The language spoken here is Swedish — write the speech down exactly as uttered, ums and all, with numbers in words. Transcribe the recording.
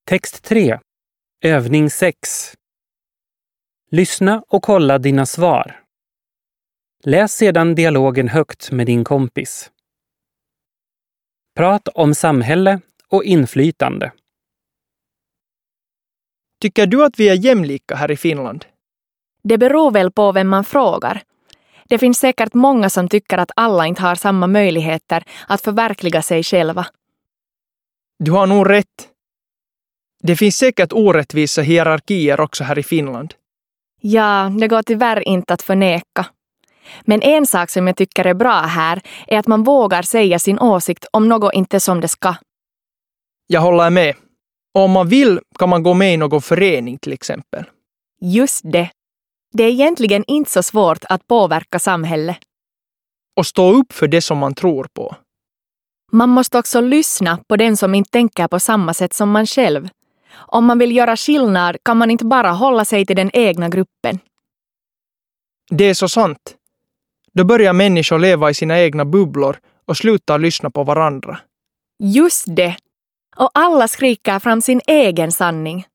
Text tre. Övning sex. Lyssna och kolla dina svar. Läs sedan dialogen högt med din kompis. Prat om samhälle och inflytande. Tycker du att vi är jämlika här i Finland? Det beror väl på vem man frågar. Det finns säkert många som tycker att alla inte har samma möjligheter att förverkliga sig själva. Du har nog rätt. Det finns säkert orättvisa hierarkier också här i Finland. Ja, det går tyvärr inte att förneka. Men en sak som jag tycker är bra här är att man vågar säga sin åsikt om något inte som det ska. Jag håller med. Och om man vill kan man gå med i någon förening till exempel. Just det. Det är egentligen inte så svårt att påverka samhället. Och stå upp för det som man tror på. Man måste också lyssna på den som inte tänker på samma sätt som man själv. Om man vill göra skillnad kan man inte bara hålla sig till den egna gruppen. Det är så sant. Då börjar människor leva i sina egna bubblor och slutar lyssna på varandra. Just det. Och alla skriker fram sin egen sanning.